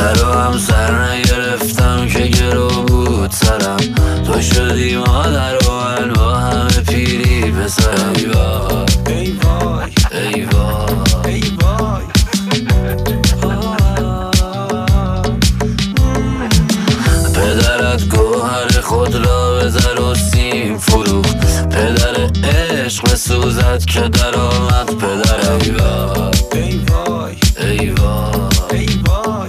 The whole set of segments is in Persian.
در و هم سر نگرفتم که گرو بود سرم، تو شدی مادر و من با همه پیری پسرم. ای وای ای وای ای وای ای وای. پدرت گوهر خود را به زر و سیم فروخت، پدر عشق بسوزد که در آمد پدرم. ای وای ای وای ای وای ای وای.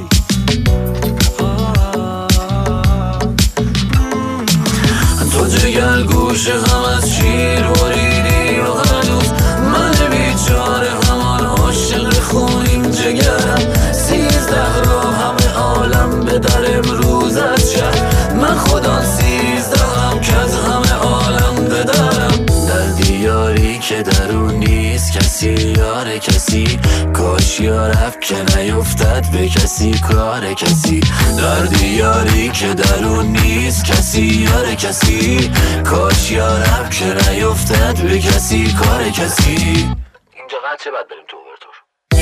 تو جگر گوش هم از شیر بریدی و هنوز من بیچاره همان عاشق خونین جگرم. 13 رو همه عالم به در امروز از شهر، من خدا 13 هم که از همه عالم به درم. در دیاری که در اون نیست کسی یار کسی، کاش یارب که نیفتد به کسی کار کسی. در دیاری که در اون نیست کسی یار کسی، کاش یارب که نیفتد به کسی کار کسی. اینجا قطعه بعد بریم تو اوورتور.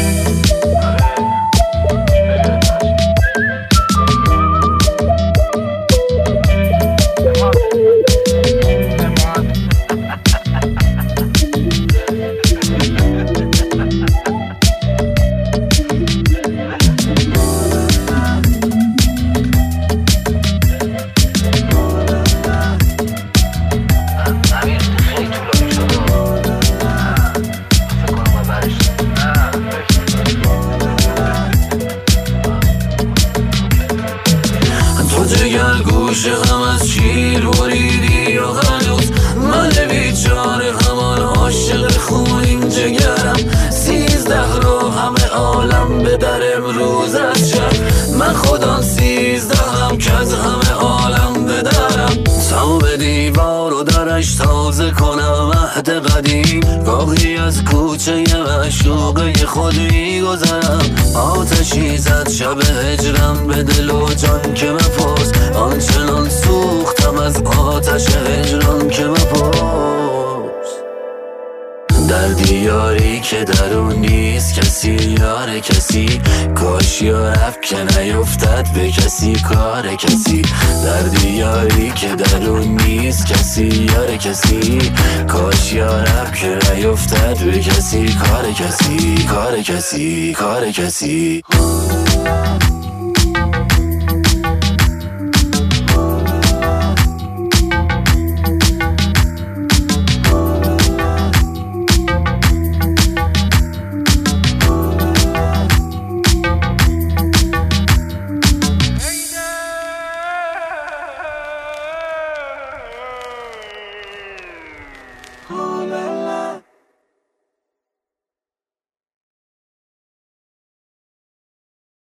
جگر گوش هم از شیر بریدی و هنوز من بیچاره همان عاشق خونین جگرم. 13 رو همه عالم به در امروز از شهر، من خودم 13 هم که از همه عالم به درم. سمو به دیوار و درش تازه کنم عهد قدیم، گاهی از کوچه معشوقه خود میگذرم. آتشی زد شب هجرم به دل و جان که مپرس، آنچنان سوختم از آتش هجران که مپرس. در دیاری که در اون نیست کسی یار کسی، کاش یارب که نیفتد به کسی کار کسی. در دیاری که در اون نیست کسی یار کسی، کاش یارب که نیفتد به کسی کار کسی کار کسی کار کسی.